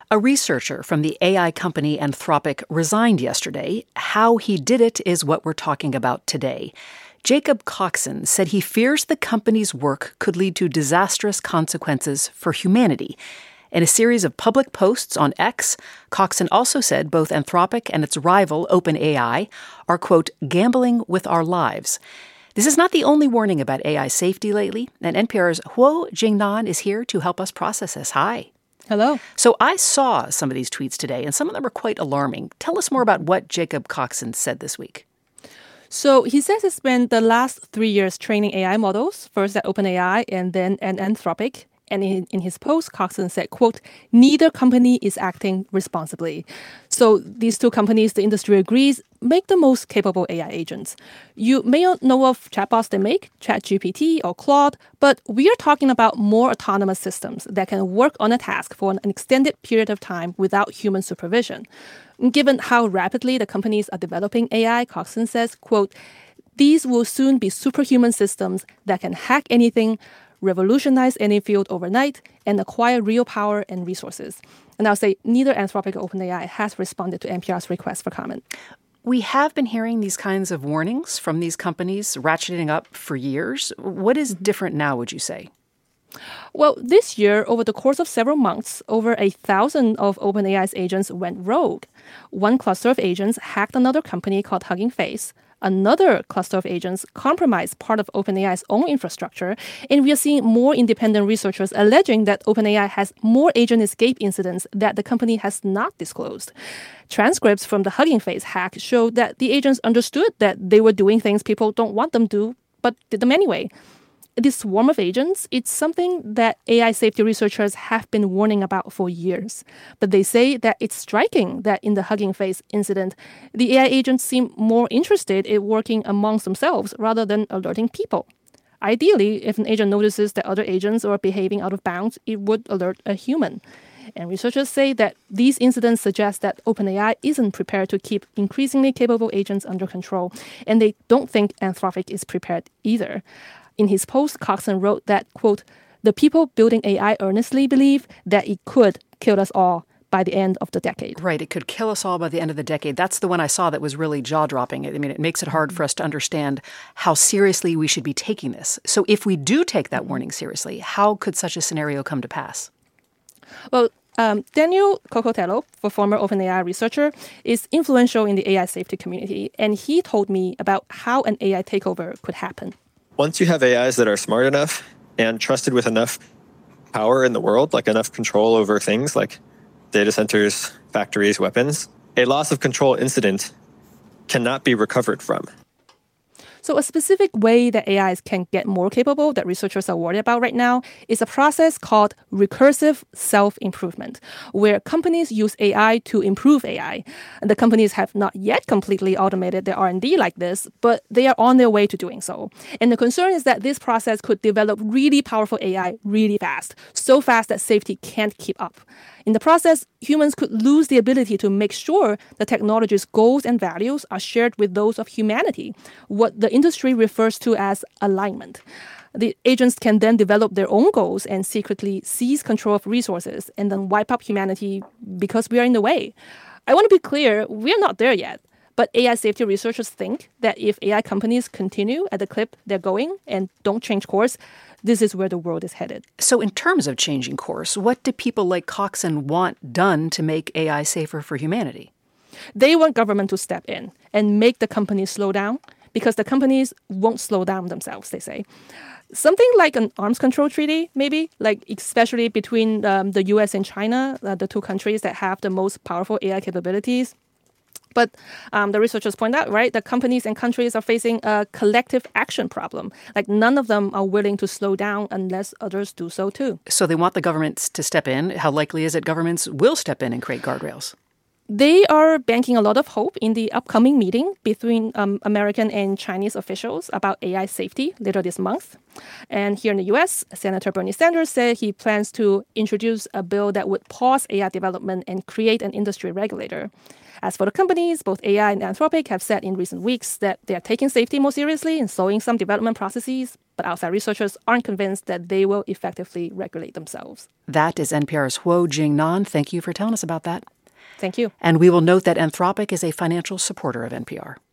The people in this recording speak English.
A researcher from the AI company Anthropic resigned yesterday. How he did it is what we're talking about today. Jacob Coxon said he fears the company's work could lead to disastrous consequences for humanity. In a series of public posts on X, Coxon also said both Anthropic and its rival, OpenAI, are, quote, gambling with our lives. This is not the only warning about AI safety lately, and NPR's Huo Jingnan is here to help us process this. Hi. Hello. So I saw some of these tweets today, and some of them are quite alarming. Tell us more about what Jacob Coxon said this week. So he says he spent the last 3 years training AI models, first at OpenAI and then at Anthropic. And in his post, Coxon said, quote, neither company is acting responsibly. So these two companies, the industry agrees, make the most capable AI agents. You may not know of chatbots they make, ChatGPT or Claude, but we are talking about more autonomous systems that can work on a task for an extended period of time without human supervision. Given how rapidly the companies are developing AI, Coxon says, quote, these will soon be superhuman systems that can hack anything, revolutionize any field overnight, and acquire real power and resources. And I'll say neither Anthropic or OpenAI has responded to NPR's request for comment. We have been hearing these kinds of warnings from these companies ratcheting up for years. What is different now, would you say? Well, this year, over the course of several months, over 1,000 of OpenAI's agents went rogue. One cluster of agents hacked another company called Hugging Face. Another cluster of agents compromised part of OpenAI's own infrastructure, and we are seeing more independent researchers alleging that OpenAI has more agent escape incidents that the company has not disclosed. Transcripts from the Hugging Face hack showed that the agents understood that they were doing things people don't want them to, but did them anyway. This swarm of agents, it's something that AI safety researchers have been warning about for years. But they say that it's striking that in the Hugging Face incident, the AI agents seem more interested in working amongst themselves rather than alerting people. Ideally, if an agent notices that other agents are behaving out of bounds, it would alert a human. And researchers say that these incidents suggest that OpenAI isn't prepared to keep increasingly capable agents under control, and they don't think Anthropic is prepared either. In his post, Coxon wrote that, quote, the people building AI earnestly believe that it could kill us all by the end of the decade. Right, it could kill us all by the end of the decade. That's the one I saw that was really jaw-dropping. I mean, it makes it hard for us to understand how seriously we should be taking this. So if we do take that warning seriously, how could such a scenario come to pass? Well, Daniel Cocotello, a former OpenAI researcher, is influential in the AI safety community, and he told me about how an AI takeover could happen. Once you have AIs that are smart enough and trusted with enough power in the world, like enough control over things like data centers, factories, weapons, a loss of control incident cannot be recovered from. So a specific way that AIs can get more capable that researchers are worried about right now is a process called recursive self-improvement, where companies use AI to improve AI. And the companies have not yet completely automated their R&D like this, but they are on their way to doing so. And the concern is that this process could develop really powerful AI really fast, so fast that safety can't keep up. In the process, humans could lose the ability to make sure the technology's goals and values are shared with those of humanity, what the industry refers to as alignment. The agents can then develop their own goals and secretly seize control of resources and then wipe out humanity because we are in the way. I want to be clear, we are not there yet. But AI safety researchers think that if AI companies continue at the clip they're going and don't change course, this is where the world is headed. So in terms of changing course, what do people like Coxon want done to make AI safer for humanity? They want government to step in and make the companies slow down because the companies won't slow down themselves, they say. Something like an arms control treaty, maybe, like especially between the US and China, the two countries that have the most powerful AI capabilities. But the researchers point out, right, that companies and countries are facing a collective action problem. Like none of them are willing to slow down unless others do so too. So they want the governments to step in. How likely is it governments will step in and create guardrails? They are banking a lot of hope in the upcoming meeting between American and Chinese officials about AI safety later this month. And here in the U.S., Senator Bernie Sanders said he plans to introduce a bill that would pause AI development and create an industry regulator. As for the companies, both AI and Anthropic have said in recent weeks that they are taking safety more seriously and slowing some development processes, but outside researchers aren't convinced that they will effectively regulate themselves. That is NPR's Huo Jingnan. Thank you for telling us about that. Thank you. And we will note that Anthropic is a financial supporter of NPR.